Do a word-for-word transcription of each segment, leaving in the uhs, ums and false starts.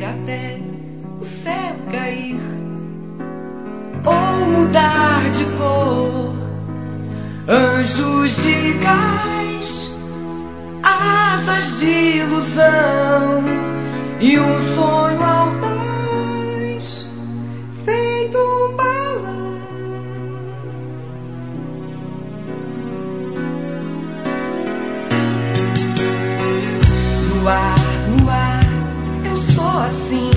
até o céu cair ou mudar de cor. Anjos de gás, asas de ilusão e um sonho audaz feito um balão. No ar, no ar, eu sou assim,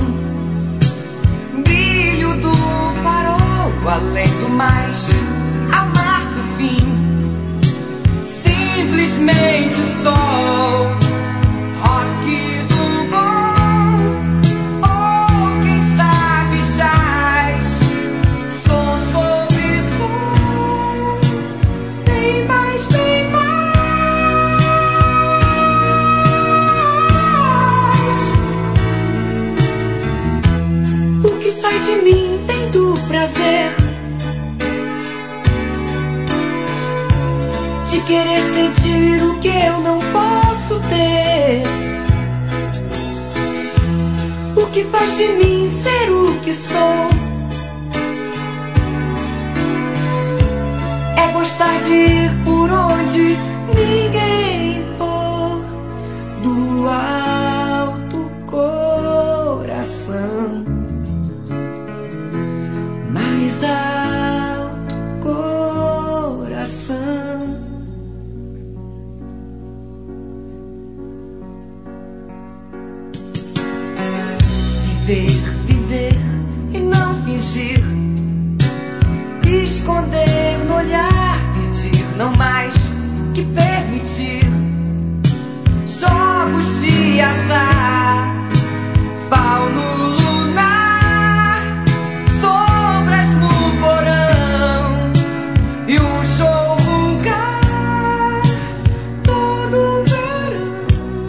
brilho do farol, além do mais, amar do fim, simplesmente sol, rock do bom, ou quem sabe jazz, som sobre som, tem mais, tem mais. O que sai de mim vem do prazer de querer sentir o que eu não posso ter. O que faz de mim ser o que sou é gostar de ir por onde ninguém for, do alto coração, mais alto coração. Viver, viver e não fingir, esconder no olhar, pedir não mais que permitir. Jogos de azar, fauno lunar, sombras no porão e um show vulgar todo verão.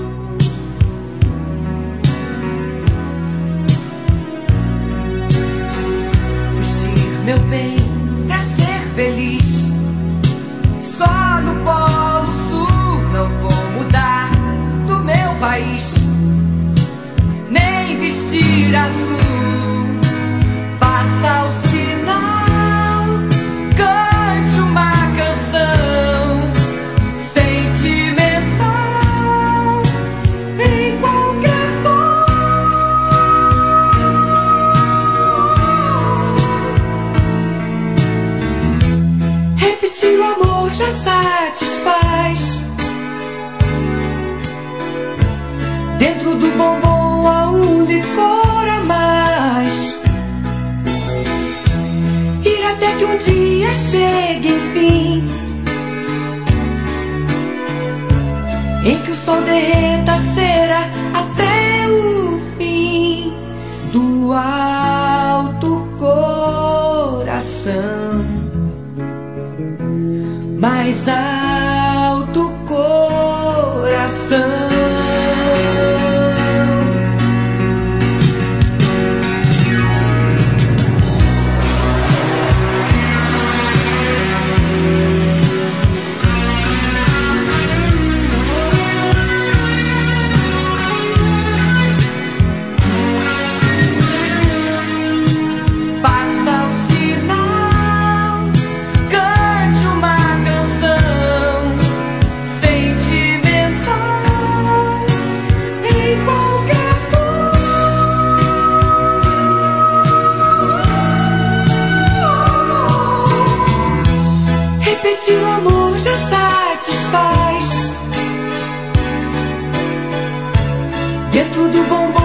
Meu bem, pra ser feliz, só no Polo Sul não vou mudar do meu país, nem vestir azul. Faça o sinal, cante uma canção sentimental em qualquer tom. Repetir o amor já satisfaz. Dentro do bombom há um licor a mais. Ir até que um dia chegue, enfim, em que o sol derreta a cera até o fim, do alto coração, mais alto coração. Faça o sinal, cante uma canção sentimental em qualquer tom. Repetir o amor já satisfaz. Dentro do bombom